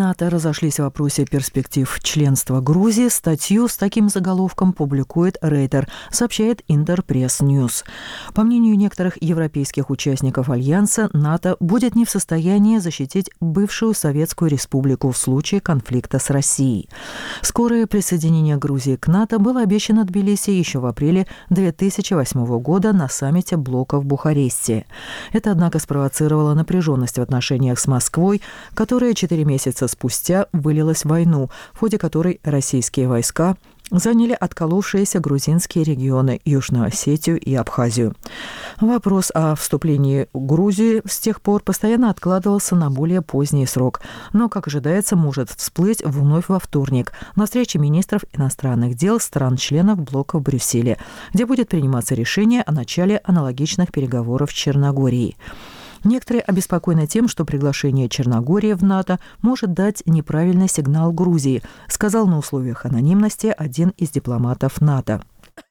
НАТО разошлись в вопросе перспектив членства Грузии. Статью с таким заголовком публикует Рейтер, сообщает Интерпресс Ньюс. По мнению некоторых европейских участников Альянса, НАТО будет не в состоянии защитить бывшую Советскую Республику в случае конфликта с Россией. Скорое присоединение Грузии к НАТО было обещано Тбилиси еще в апреле 2008 года на саммите блока в Бухаресте. Это, однако, спровоцировало напряженность в отношениях с Москвой, которая 4 месяца спустя вылилась в войну, в ходе которой российские войска заняли отколовшиеся грузинские регионы Южную Осетию и Абхазию. Вопрос о вступлении Грузии с тех пор постоянно откладывался на более поздний срок, но, как ожидается, может всплыть вновь во вторник на встрече министров иностранных дел стран-членов блока в Брюсселе, где будет приниматься решение о начале аналогичных переговоров с Черногорией. Некоторые обеспокоены тем, что приглашение Черногории в НАТО может дать неправильный сигнал Грузии, сказал на условиях анонимности один из дипломатов НАТО.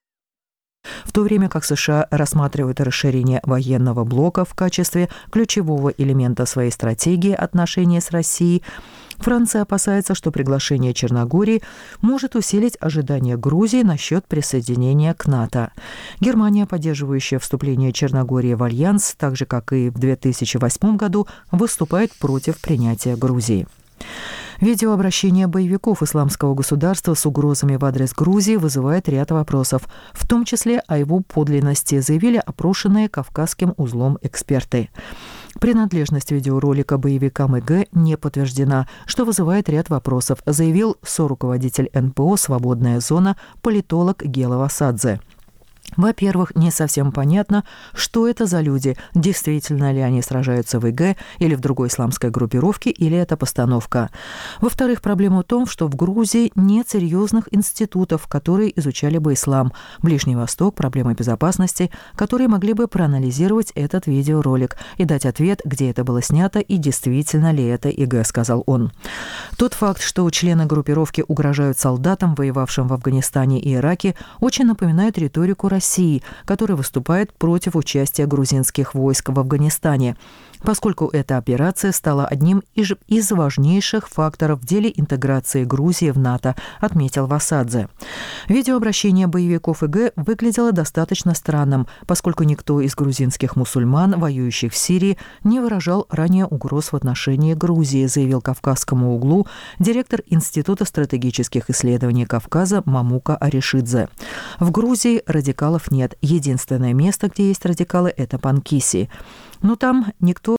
В то время как США рассматривают расширение военного блока в качестве ключевого элемента своей стратегии отношений с Россией, Франция опасается, что приглашение Черногории может усилить ожидания Грузии насчет присоединения к НАТО. Германия, поддерживающая вступление Черногории в Альянс, так же, как и в 2008 году, выступает против принятия Грузии. Видеообращение боевиков Исламского государства с угрозами в адрес Грузии вызывает ряд вопросов, в том числе о его подлинности, заявили опрошенные Кавказским узлом эксперты. Принадлежность видеоролика боевикам ИГ не подтверждена, что вызывает ряд вопросов, заявил соруководитель НПО «Свободная зона» политолог Гела Васадзе. Во-первых, не совсем понятно, что это за люди, действительно ли они сражаются в ИГ или в другой исламской группировке, или это постановка. Во-вторых, проблема в том, что в Грузии нет серьезных институтов, которые изучали бы ислам, Ближний Восток, проблемы безопасности, которые могли бы проанализировать этот видеоролик и дать ответ, где это было снято и действительно ли это ИГ, сказал он. Тот факт, что члены группировки угрожают солдатам, воевавшим в Афганистане и Ираке, очень напоминает риторику России, которая выступает против участия грузинских войск в Афганистане, поскольку эта операция стала одним из важнейших факторов в деле интеграции Грузии в НАТО, отметил Васадзе. Видеообращение боевиков ИГ выглядело достаточно странным, поскольку никто из грузинских мусульман, воюющих в Сирии, не выражал ранее угроз в отношении Грузии, заявил Кавказскому углу директор Института стратегических исследований Кавказа Мамука Аришидзе. В Грузии радикалов нет. Единственное место, где есть радикалы, это Панкиси. Но там никто